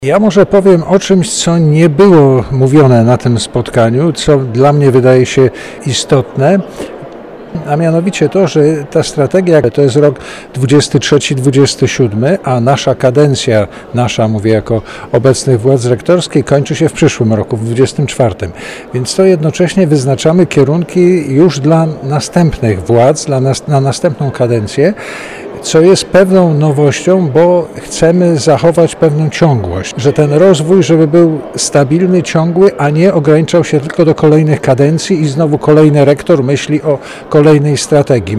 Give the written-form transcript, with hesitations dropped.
Ja może powiem o czymś, co nie było mówione na tym spotkaniu, co dla mnie wydaje się istotne, a mianowicie to, że ta strategia to jest rok 23-27, a nasza kadencja, mówię jako obecnych władz rektorskich, kończy się w przyszłym roku, w 24. Więc to jednocześnie wyznaczamy kierunki już dla następnych władz, na następną kadencję, co jest pewną nowością, bo chcemy zachować pewną ciągłość, że ten rozwój, żeby był stabilny, ciągły, a nie ograniczał się tylko do kolejnych kadencji i znowu kolejny rektor myśli o kolejnej strategii.